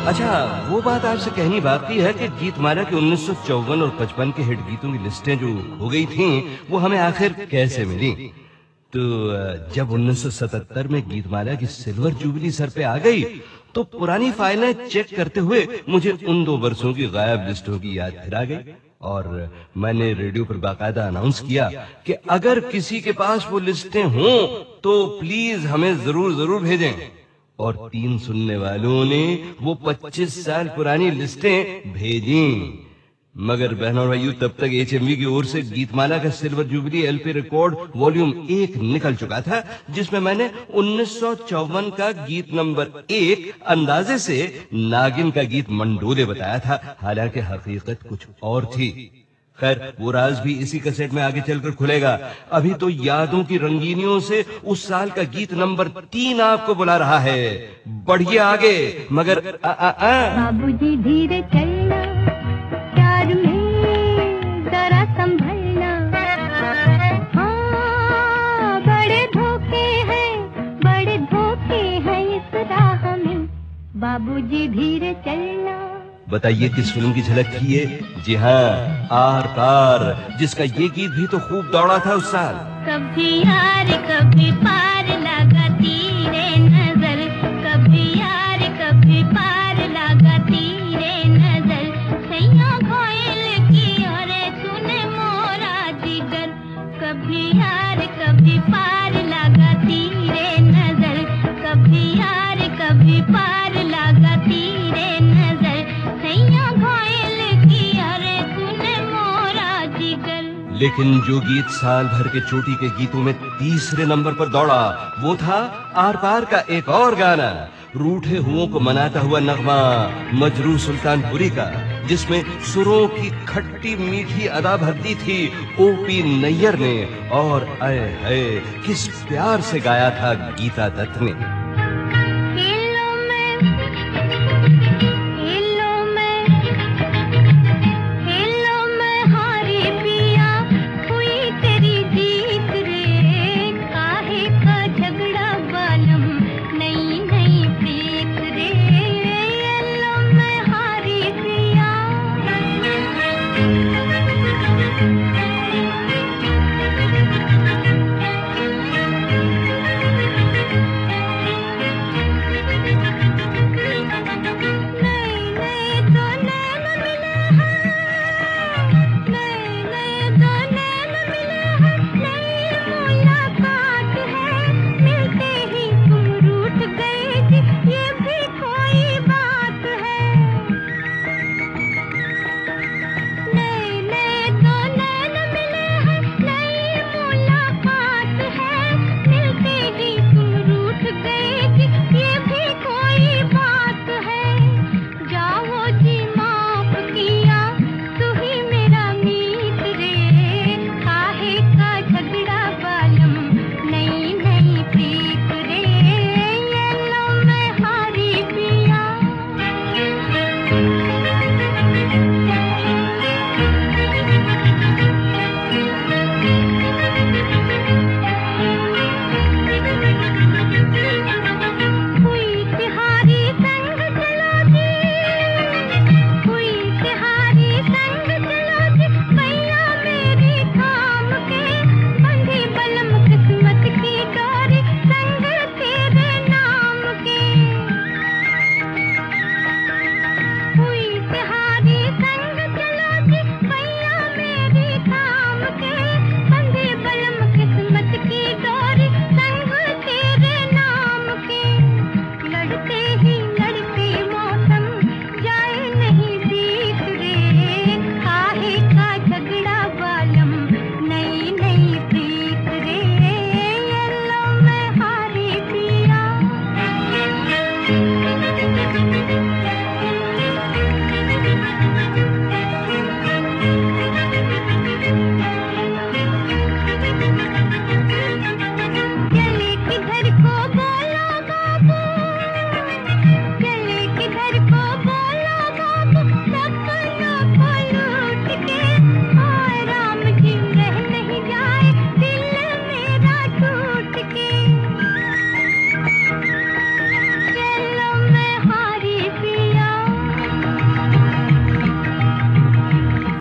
अच्छा, वो बात आपसे कहनी बाकी है कि गीतमाला के 1954 और 55 के हिट गीतों की लिस्टें जो हो गई थीं, वो हमें आखिर कैसे मिली? तो जब 1977 में गीतमाला की सिल्वर जुबली सर पे आ गई, तो पुरानी फाइलें चेक करते हुए मुझे उन 2 वर्षों की गायब लिस्टों की याद फिर आ गई और मैंने रेडियो पर बाकायदा अनाउंस किया कि अगर किसी के पास वो लिस्टें हों तो प्लीज हमें जरूर भेजें। और 3 सुनने वालों ने वो 25 साल पुरानी लिस्टें भेजी। मगर बहनों और भाइयों, तब तक HMV की ओर से गीतमाला का silver jubilee LP record volume 1 निकल चुका था, जिसमें मैंने 1954 का गीत नंबर 1 अंदाजे से नागिन का गीत मंडोले बताया था, हालांकि हकीकत कुछ और थी। खैर, वो राज भी इसी कैसेट में आगे चलकर खुलेगा। अभी तो यादों की रंगीनियों से उस साल का गीत नंबर 3 आपको बुला रहा है। बढ़िए आगे, मगर बाबूजी धीरे चलना, प्यार में जरा संभलना, हाँ बड़े धोखे हैं इस राह में, बाबूजी धीरे चलना। बताइए किस फिल्म की झलक थी ये? जी हाँ, आर पार, जिसका ये गीत भी तो खूब दौड़ा था उस साल। कभी यार कभी पार लगाती रे नजर, कभी यार कभी पार लगाती रे नजर, सैया घोयल की और सुने मोरा जिगर, कभी यार कभी पार लगाती रे नजर, कभी यार कभी पार लगाती रे नजर, सैया घोयल की और सुने मोरा जिगर। लेकिन जो गीत साल भर के चोटी के गीतों में तीसरे नंबर पर दौड़ा, वो था आर पार का एक और गाना, रूठे हुओं को मनाता हुआ नगमा मजरू सुल्तानपुरी का, जिसमें सुरों की खट्टी मीठी अदा भर दी थी OP नैयर ने, और आए हाय किस प्यार से गाया था गीता दत्त ने।